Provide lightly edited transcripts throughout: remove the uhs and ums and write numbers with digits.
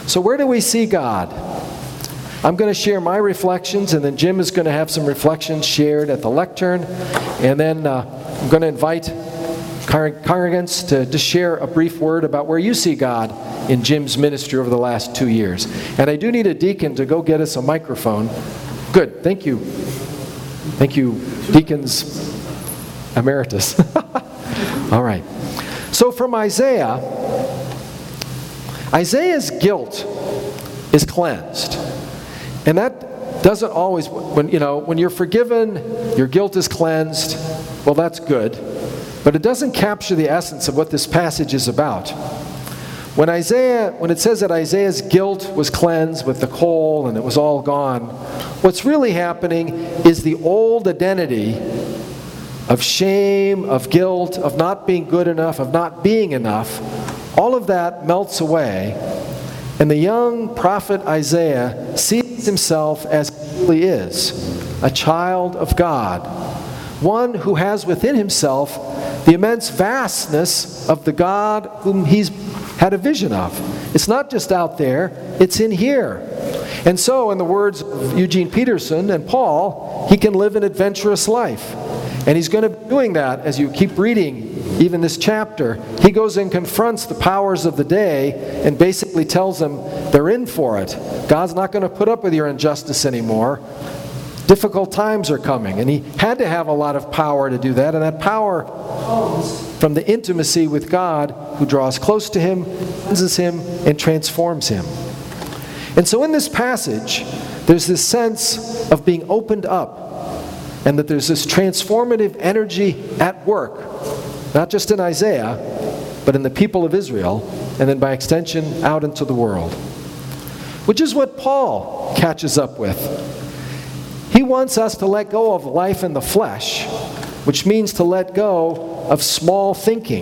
So where do we see God? I'm going to share my reflections, and then Jim is going to have some reflections shared at the lectern. And then I'm going to invite congregants to just share a brief word about where you see God in Jim's ministry over the last 2 years. And I do need a deacon to go get us a microphone. Good, thank you. Thank you, deacons emeritus. All right. So from Isaiah's guilt is cleansed. And that doesn't always, when you're forgiven, your guilt is cleansed, well, that's good. But it doesn't capture the essence of what this passage is about. When it says that Isaiah's guilt was cleansed with the coal and it was all gone, what's really happening is the old identity of shame, of guilt, of not being good enough, of not being enough. All of that melts away, and the young prophet Isaiah sees himself as he really is, a child of God, one who has within himself the immense vastness of the God whom he's had a vision of. It's not just out there, it's in here. And so, in the words of Eugene Peterson and Paul, he can live an adventurous life. And he's going to be doing that as you keep reading even this chapter. He goes and confronts the powers of the day and basically tells them they're in for it. God's not going to put up with your injustice anymore. Difficult times are coming. And he had to have a lot of power to do that. And that power comes from the intimacy with God, who draws close to him, cleanses him, and transforms him. And so in this passage, there's this sense of being opened up, and that there's this transformative energy at work, not just in Isaiah, but in the people of Israel, and then by extension out into the world. Which is what Paul catches up with. He wants us to let go of life in the flesh, which means to let go of small thinking,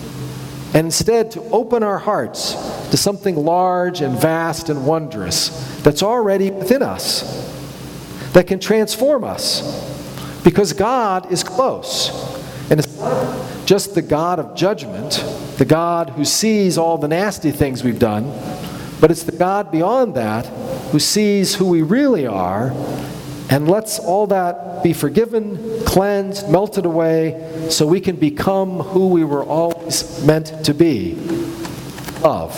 and instead to open our hearts to something large and vast and wondrous that's already within us, that can transform us. Because God is close. And it's not just the God of judgment, the God who sees all the nasty things we've done, but it's the God beyond that who sees who we really are and lets all that be forgiven, cleansed, melted away, so we can become who we were always meant to be. Love.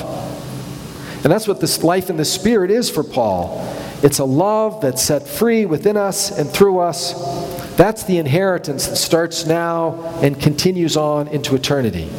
And that's what this life in the Spirit is for Paul. It's a love that's set free within us and through us. That's the inheritance that starts now and continues on into eternity.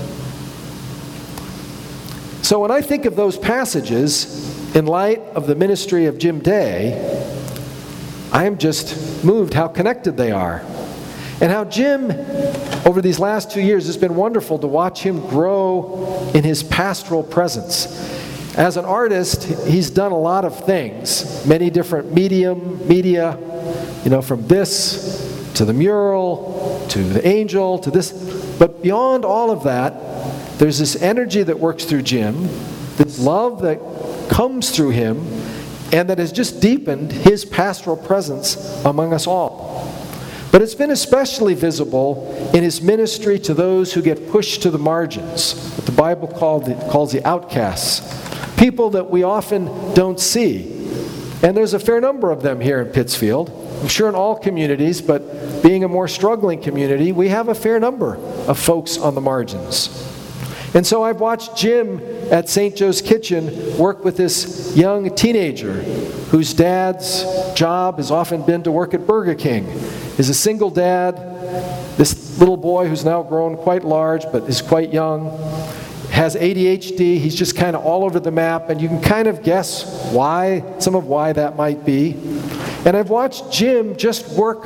So when I think of those passages, in light of the ministry of Jim Day, I am just moved how connected they are. And how Jim, over these last 2 years, it's been wonderful to watch him grow in his pastoral presence. As an artist, he's done a lot of things, many different media, from this to the mural, to the angel, to this. But beyond all of that, there's this energy that works through Jim, this love that comes through him, and that has just deepened his pastoral presence among us all. But it's been especially visible in his ministry to those who get pushed to the margins, what the Bible calls the outcasts, people that we often don't see. And there's a fair number of them here in Pittsfield. I'm sure in all communities, but being a more struggling community, we have a fair number of folks on the margins. And so I've watched Jim at St. Joe's Kitchen work with this young teenager whose dad's job has often been to work at Burger King. He's a single dad. This little boy who's now grown quite large but is quite young has ADHD. He's just kind of all over the map, and you can kind of guess some of why that might be. And I've watched Jim just work,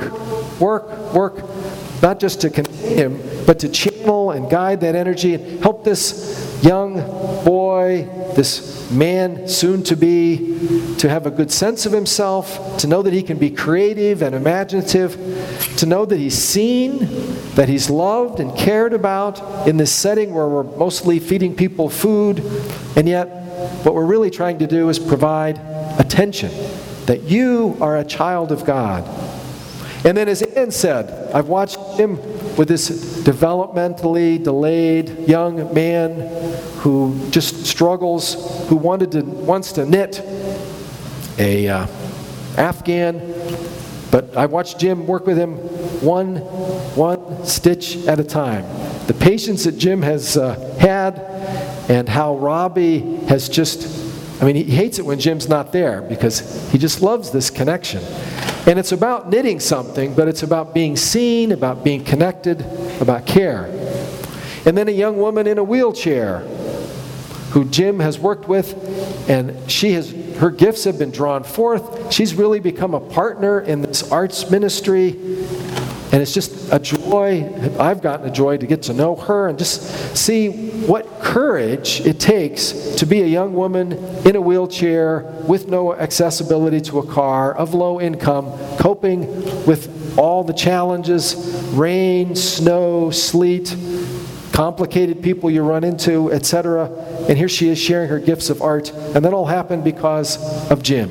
not just to contain him, but to channel and guide that energy and help this young boy, this man soon to be, to have a good sense of himself, to know that he can be creative and imaginative, to know that he's seen, that he's loved and cared about in this setting where we're mostly feeding people food, and yet what we're really trying to do is provide attention, that you are a child of God. And then as Ann said, I've watched him with this developmentally delayed young man who just struggles, who wants to knit a Afghan, but I watched Jim work with him one stitch at a time. The patience that Jim has had, and how Robbie has he hates it when Jim's not there because he just loves this connection. And it's about knitting something, but it's about being seen, about being connected, about care. And then a young woman in a wheelchair who Jim has worked with, and her gifts have been drawn forth. She's really become a partner in this arts ministry, and it's just a joy. I've gotten a joy to get to know her and just see what courage it takes to be a young woman in a wheelchair with no accessibility to a car, of low income, coping with all the challenges, rain, snow, sleet, complicated people you run into, etc. And here she is sharing her gifts of art, and that all happened because of Jim.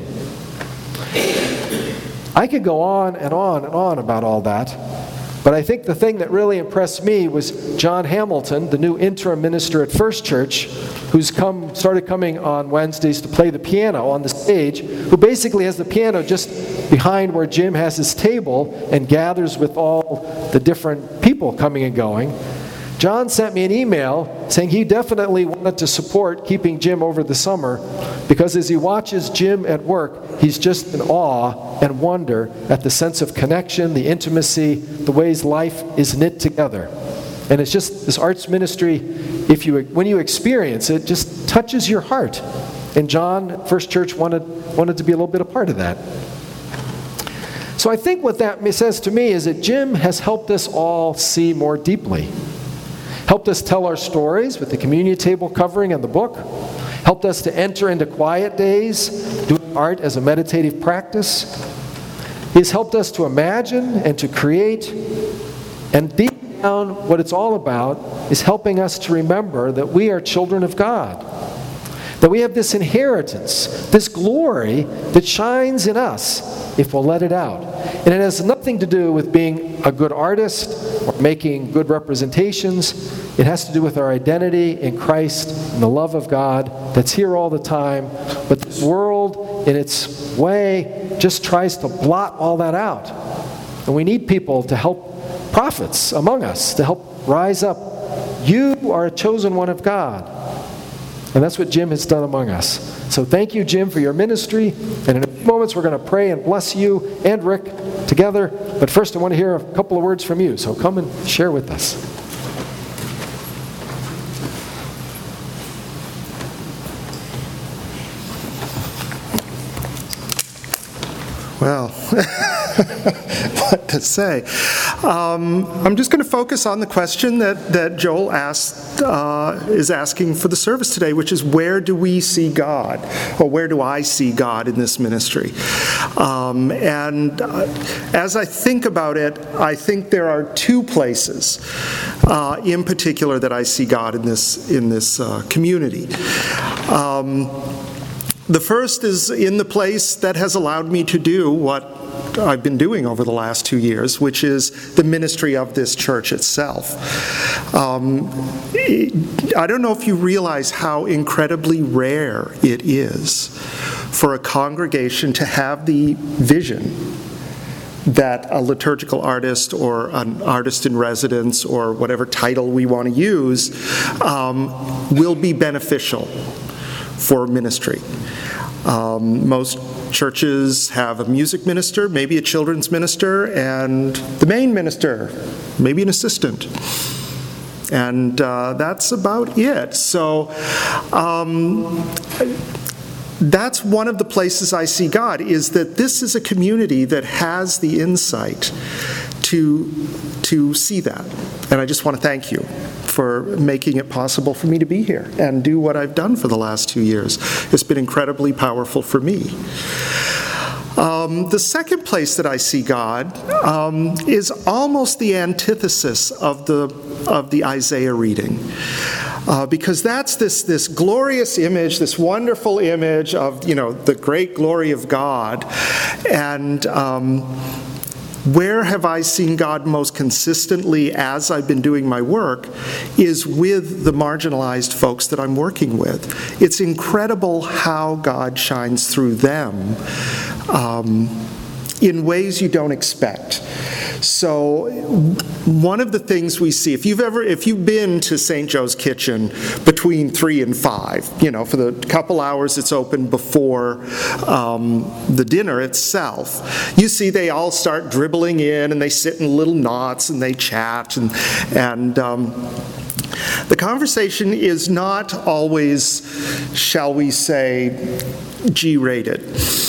I could go on and on and on about all that, but I think the thing that really impressed me was John Hamilton, the new interim minister at First Church, who's started coming on Wednesdays to play the piano on the stage, who basically has the piano just behind where Jim has his table and gathers with all the different people coming and going. John sent me an email saying he definitely wanted to support keeping Jim over the summer because as he watches Jim at work, he's just in awe and wonder at the sense of connection, the intimacy, the ways life is knit together. And it's just this arts ministry, when you experience it, just touches your heart. And John, First Church, wanted to be a little bit a part of that. So I think what that says to me is that Jim has helped us all see more deeply. Helped us tell our stories with the communion table covering and the book. Helped us to enter into quiet days, doing art as a meditative practice. He's helped us to imagine and to create. And deep down, what it's all about is helping us to remember that we are children of God. That we have this inheritance, this glory that shines in us if we'll let it out. And it has nothing to do with being a good artist or making good representations. It has to do with our identity in Christ and the love of God that's here all the time. But this world, in its way, just tries to blot all that out. And we need people to help, prophets among us, to help rise up. You are a chosen one of God. And that's what Jim has done among us. So thank you, Jim, for your ministry. And in a few moments, we're going to pray and bless you and Rick together. But first, I want to hear a couple of words from you. So come and share with us. Well, what to say? I'm just going to focus on the question that Joel is asking for the service today, which is where do we see God? Or where do I see God in this ministry? As I think about it, I think there are two places in particular that I see God in this community. The first is in the place that has allowed me to do what I've been doing over the last 2 years, which is the ministry of this church itself. I don't know if you realize how incredibly rare it is for a congregation to have the vision that a liturgical artist or an artist in residence or whatever title we want to use will be beneficial for ministry. Most churches have a music minister, maybe a children's minister, and the main minister, maybe an assistant. And that's about it. So that's one of the places I see God, is that this is a community that has the insight to see that. And I just want to thank you for making it possible for me to be here and do what I've done for the last 2 years. It's been incredibly powerful for me. The second place that I see God is almost the antithesis of the Isaiah reading. Because that's this glorious image, this wonderful image of, the great glory of God. And Where have I seen God most consistently as I've been doing my work is with the marginalized folks that I'm working with. It's incredible how God shines through them in ways you don't expect. So one of the things we see, if you've been to St. Joe's Kitchen between 3 and 5, for the couple hours it's open before the dinner itself, you see they all start dribbling in and they sit in little knots and they chat and the conversation is not always, shall we say, G-rated.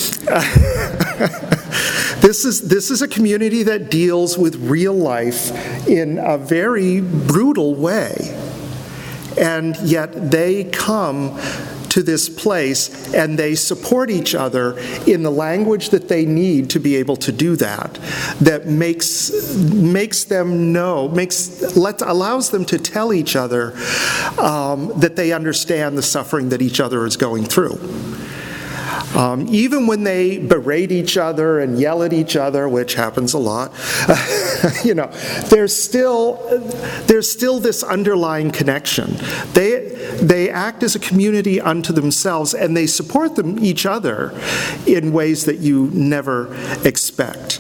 This is a community that deals with real life in a very brutal way. And yet they come to this place and they support each other in the language that they need to be able to do that. That makes them know, allows them to tell each other that they understand the suffering that each other is going through. Even when they berate each other and yell at each other, which happens a lot, there's still this underlying connection. They act as a community unto themselves, and they support each other in ways that you never expect.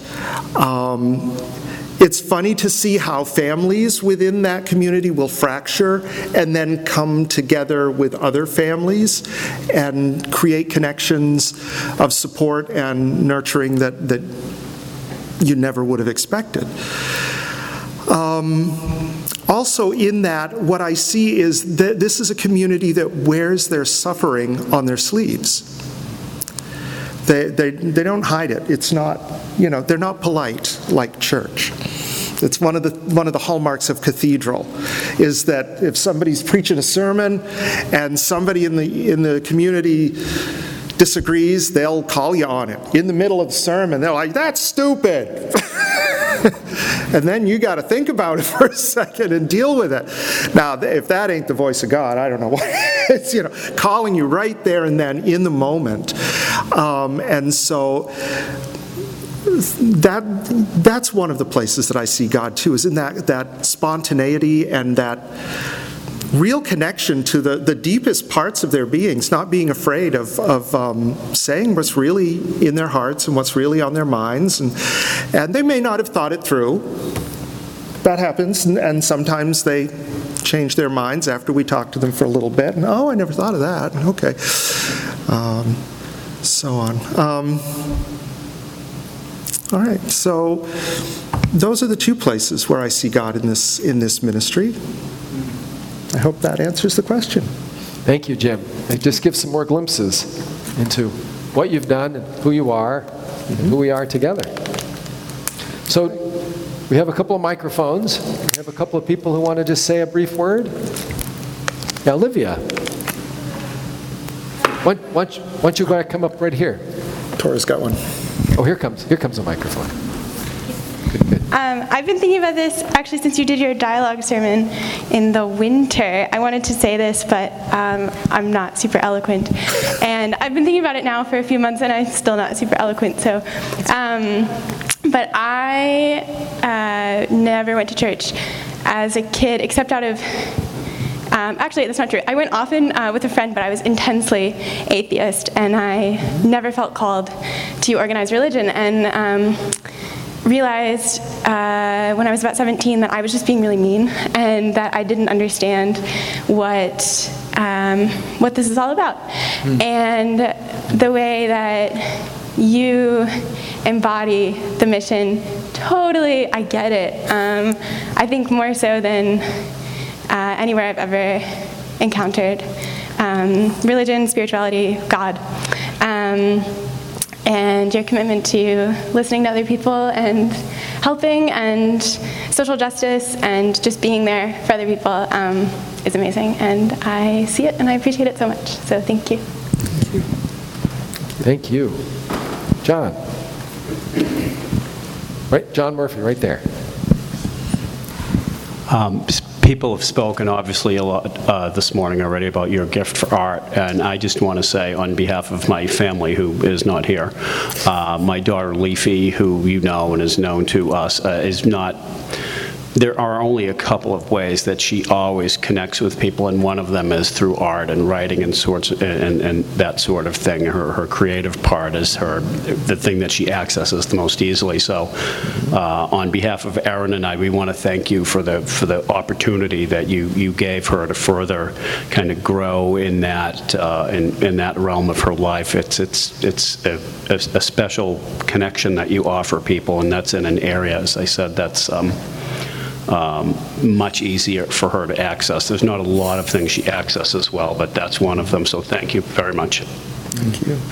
It's funny to see how families within that community will fracture and then come together with other families and create connections of support and nurturing that you never would have expected. Also in that, what I see is that this is a community that wears their suffering on their sleeves. They don't hide it. It's not, they're not polite like church. It's one of the hallmarks of cathedral, is that if somebody's preaching a sermon and somebody in the community disagrees, they'll call you on it. In the middle of the sermon, they're like, "That's stupid." And then you got to think about it for a second and deal with it. Now, if that ain't the voice of God, I don't know what. It's calling you right there and then in the moment. And so that's one of the places that I see God too, is in that spontaneity and that real connection to the deepest parts of their beings, not being afraid of saying what's really in their hearts and what's really on their minds. And they may not have thought it through. That happens, and sometimes they change their minds after we talk to them for a little bit. And, I never thought of that. Okay. So on. All right, so those are the two places where I see God in this ministry. I hope that answers the question. Thank you, Jim. And just give some more glimpses into what you've done and who you are and who we are together. So we have a couple of microphones. We have a couple of people who want to just say a brief word. Yeah, Olivia. Why don't you go ahead and come up right here? Tora's got one. Oh, here comes a microphone. Good. I've been thinking about this actually since you did your dialogue sermon in the winter. I wanted to say this, but I'm not super eloquent. And I've been thinking about it now for a few months, and I'm still not super eloquent. So, but I never went to church as a kid, except out of... actually, that's not true. I went often with a friend, but I was intensely atheist, and I never felt called to organized religion, and realized when I was about 17 that I was just being really mean, and that I didn't understand what this is all about. And the way that you embody the mission, totally, I get it. I think more so than anywhere I've ever encountered religion, spirituality, God, and your commitment to listening to other people and helping and social justice and just being there for other people is amazing, and I see it and I appreciate it so much. So thank you. Thank you. John. Right, John Murphy, right there. People have spoken, obviously, a lot this morning already about your gift for art, and I just want to say, on behalf of my family, who is not here, my daughter Leafy, who you know and is known to us, is not... There are only a couple of ways that she always connects with people, and one of them is through art and writing and that sort of thing. Her creative part is the thing that she accesses the most easily. So, on behalf of Aaron and I, we want to thank you for the opportunity that you gave her to further kind of grow in that in that realm of her life. It's a special connection that you offer people, and that's in an area, as I said, that's much easier for her to access. There's not a lot of things she accesses well, but that's one of them, so thank you very much. Thank you.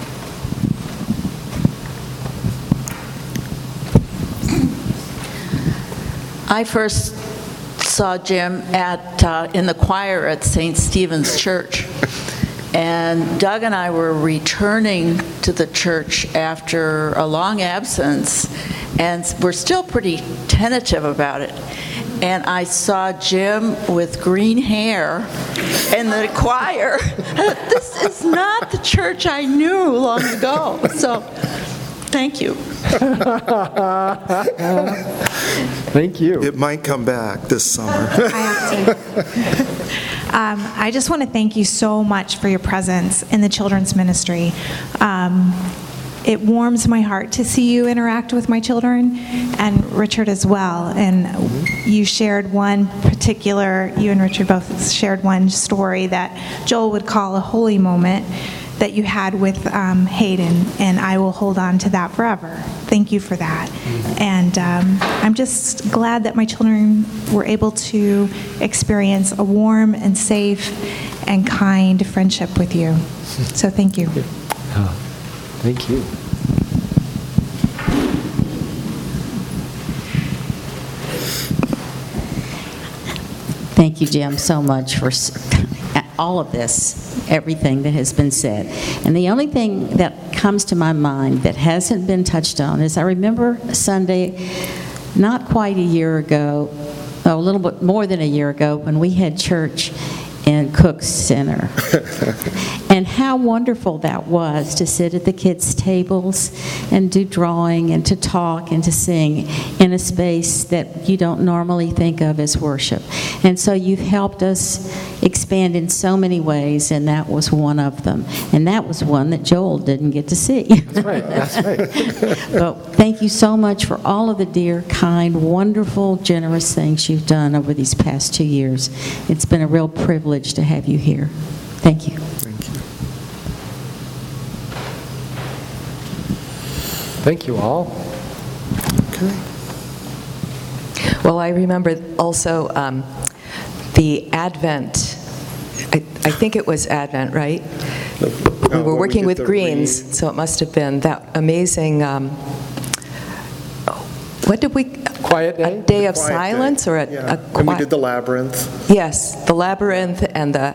I first saw Jim in the choir at St. Stephen's Church. And Doug and I were returning to the church after a long absence, and we're still pretty tentative about it. And I saw Jim with green hair in the choir. This is not the church I knew long ago. So, thank you. Thank you. It might come back this summer. I just want to thank you so much for your presence in the children's ministry. It warms my heart to see you interact with my children, and Richard as well. And you and Richard both shared one story that Joel would call a holy moment that you had with Hayden, and I will hold on to that forever. Thank you for that. And I'm just glad that my children were able to experience a warm and safe and kind friendship with you. So thank you. Thank you. Thank you, Jim, so much for all of this, everything that has been said. And the only thing that comes to my mind that hasn't been touched on is I remember Sunday, not quite a year ago, a little bit more than a year ago, when we had church in Cook Center. And how wonderful that was to sit at the kids' tables and do drawing and to talk and to sing in a space that you don't normally think of as worship. And so you've helped us expand in so many ways, and that was one of them. And that was one that Joel didn't get to see. That's right, that's right. But thank you so much for all of the dear, kind, wonderful, generous things you've done over these past 2 years. It's been a real privilege to have you here. Thank you. Thank you. Thank you all. Okay. Well, I remember also the Advent. I think it was Advent, right? We were working with Greens, reading. So it must have been that amazing. What did we? Quiet day? A day of silence, or a and we did the labyrinth. Yes, the labyrinth and the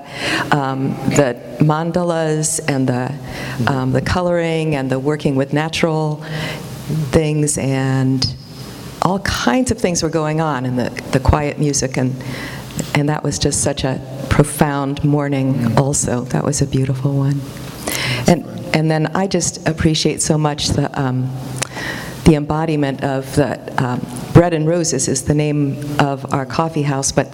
mandalas and the coloring and the working with natural things, and all kinds of things were going on in the quiet music, and that was just such a profound morning also. That was a beautiful one. And then I just appreciate so much the embodiment of the Bread and Roses is the name of our coffee house, but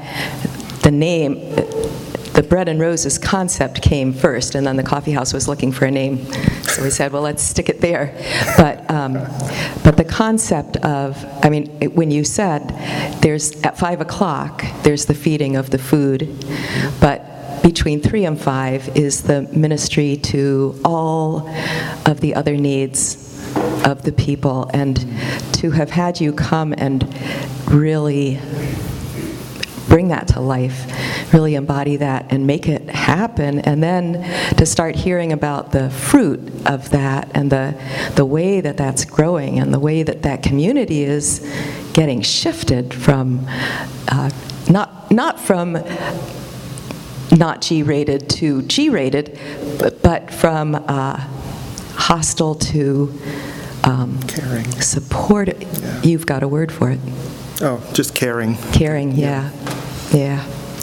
the Bread and Roses concept came first, and then the coffee house was looking for a name, so we said, well, let's stick it there. But the concept of, when you said there's at 5 o'clock there's the feeding of the food, but between 3 and 5 is the ministry to all of the other needs of the people, and to have had you come and really bring that to life, really embody that and make it happen, and then to start hearing about the fruit of that and the way that that's growing and the way that that community is getting shifted from not from not G-rated to G-rated, but from hostile to caring. Support. Yeah. You've got a word for it. Oh, just caring. Caring, yeah. Yeah.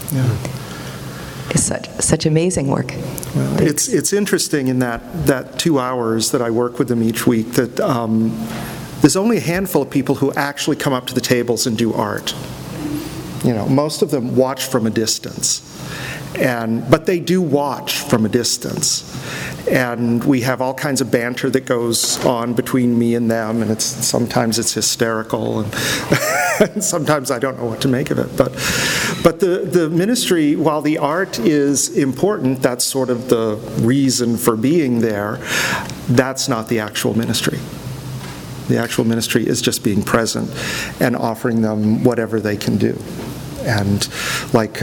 It's such amazing work. Well, it's interesting in that 2 hours that I work with them each week that there's only a handful of people who actually come up to the tables and do art. Most of them watch from a distance, but they do watch from a distance. And we have all kinds of banter that goes on between me and them, and sometimes it's hysterical, and sometimes I don't know what to make of it. But the ministry, while the art is important, that's sort of the reason for being there, that's not the actual ministry. The actual ministry is just being present and offering them whatever they can do. And like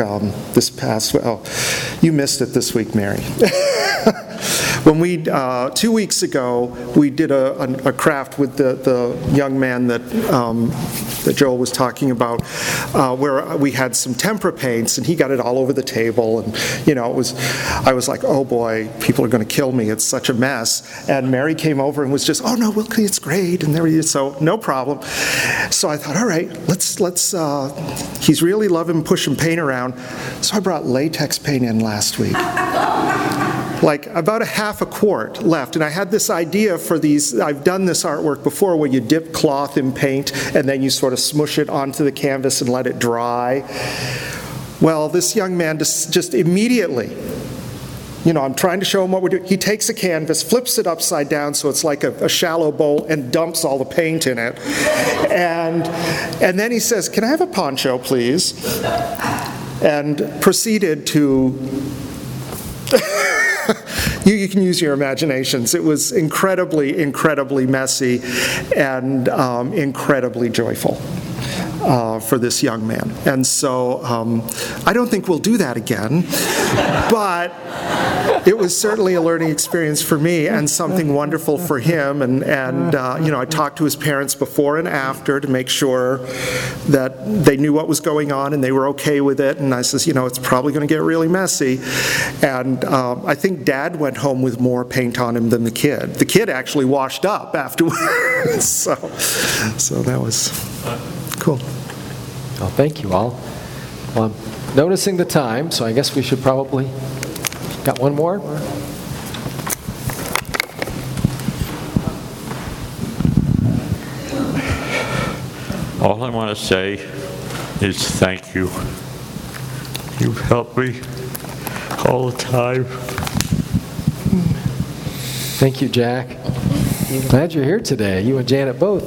you missed it this week, Mary. When 2 weeks ago, we did a craft with the young man that Joel was talking about, where we had some tempera paints, and he got it all over the table, and I was like, oh boy, people are going to kill me, it's such a mess. And Mary came over and was just, oh no, it's great, and so no problem. So I thought, all right, let's he's really loving pushing paint around, so I brought latex paint in last week. Like about a half a quart left, and I had this idea for these. I've done this artwork before where you dip cloth in paint and then you sort of smush it onto the canvas and let it dry. Well, this young man just immediately, I'm trying to show him what we're doing. He takes a canvas, flips it upside down so it's like a shallow bowl, and dumps all the paint in it. And then he says, "Can I have a poncho, please?" And proceeded to you can use your imaginations. It was incredibly, incredibly messy and incredibly joyful for this young man. And so I don't think we'll do that again, but it was certainly a learning experience for me and something wonderful for him. And I talked to his parents before and after to make sure that they knew what was going on and they were okay with it. And I says, it's probably going to get really messy. And I think Dad went home with more paint on him than the kid. The kid actually washed up afterwards. So that was cool. Well, thank you all. Well, I'm noticing the time, so I guess we should probably... Got one more? All I want to say is thank you. You've helped me all the time. Thank you, Jack. Glad you're here today. You and Janet both.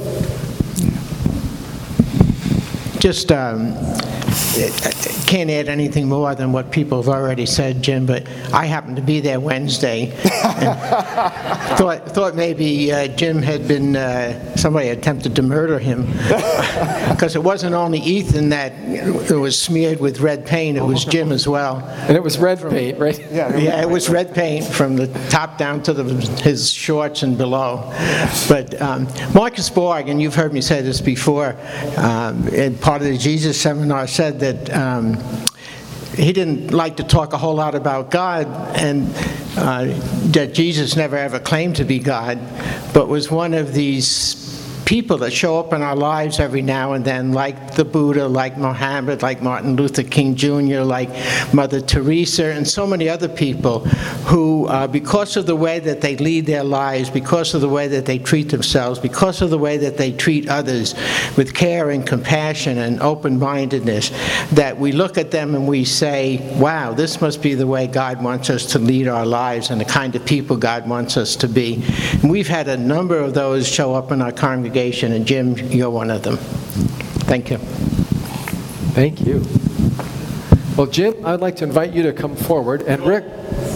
Just can't add anything more than what people have already said, Jim, but I happened to be there Wednesday and thought maybe Jim had been, somebody attempted to murder him, because it wasn't only Ethan that it was smeared with red paint, it was Jim as well. And it was red paint, right? Yeah, it was red paint from the top down to his shorts and below. But Marcus Borg, and you've heard me say this before, in part of the Jesus seminar, said that he didn't like to talk a whole lot about God, and that Jesus never ever claimed to be God, but was one of these people that show up in our lives every now and then, like the Buddha, like Muhammad, like Martin Luther King Jr., like Mother Teresa, and so many other people who, because of the way that they lead their lives, because of the way that they treat themselves, because of the way that they treat others with care and compassion and open-mindedness, that we look at them and we say, wow, this must be the way God wants us to lead our lives and the kind of people God wants us to be. And we've had a number of those show up in our congregation, and Jim, you're one of them. Thank you. Thank you. Well, Jim, I'd like to invite you to come forward. And Rick.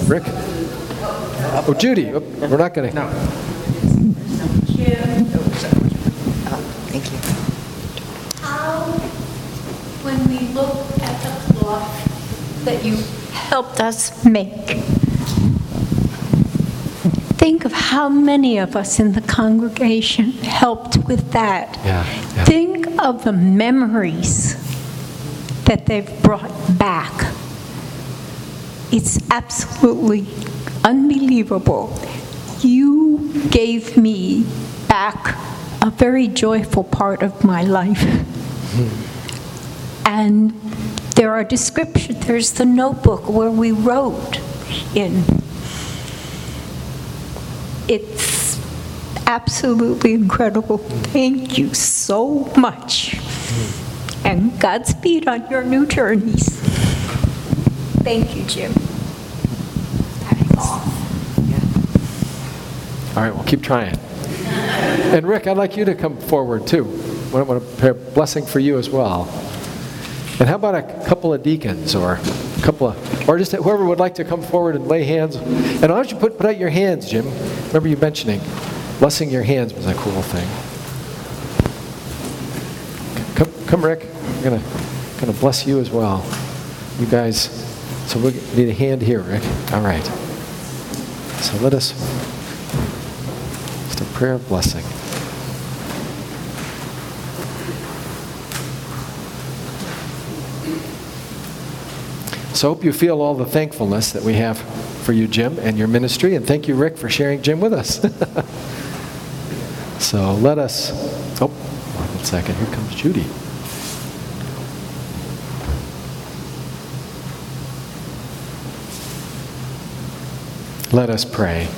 Oh, Judy. Oh, we're not going to. No. Thank you. How, when we look at the cloth that you helped us make, think of how many of us in the congregation helped with that. Yeah. Think of the memories that they've brought back. It's absolutely unbelievable. You gave me back a very joyful part of my life. And There are descriptions. There's the notebook where we wrote in. It's absolutely incredible. Thank you so much. And Godspeed on your new journeys. Thank you, Jim. All right, we'll keep trying. And Rick, I'd like you to come forward too. I want to pray a blessing for you as well. And how about a couple of deacons or a couple of, or just whoever would like to come forward and lay hands. And why don't you put out your hands, Jim? Remember you mentioning blessing your hands was a cool thing. Come, Rick. I'm gonna bless you as well. You guys. So we need a hand here, Rick. All right. So let us. Just a prayer of blessing. So I hope you feel all the thankfulness that we have for you, Jim, and your ministry. And thank you, Rick, for sharing Jim with us. So let us, oh, 1 second, here comes Judy. Let us pray.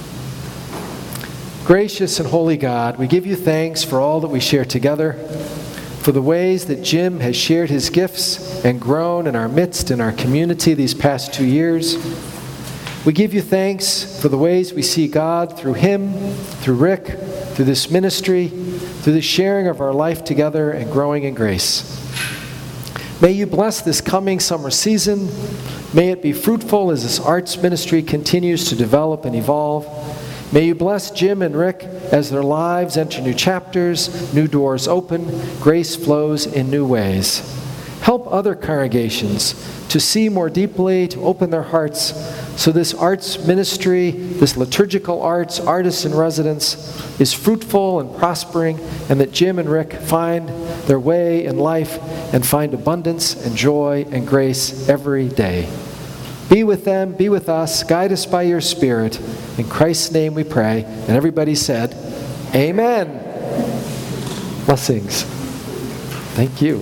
Gracious and holy God, we give you thanks for all that we share together, for the ways that Jim has shared his gifts and grown in our midst, in our community these past 2 years. We give you thanks for the ways we see God through him, through Rick, through this ministry, through the sharing of our life together and growing in grace. May you bless this coming summer season. May it be fruitful as this arts ministry continues to develop and evolve. May you bless Jim and Rick as their lives enter new chapters, new doors open, grace flows in new ways. Help other congregations to see more deeply, to open their hearts, so this arts ministry, this liturgical arts, artists in residence, is fruitful and prospering, and that Jim and Rick find their way in life and find abundance and joy and grace every day. Be with them, be with us, guide us by your Spirit. In Christ's name we pray. And everybody said, Amen. Blessings. Thank you.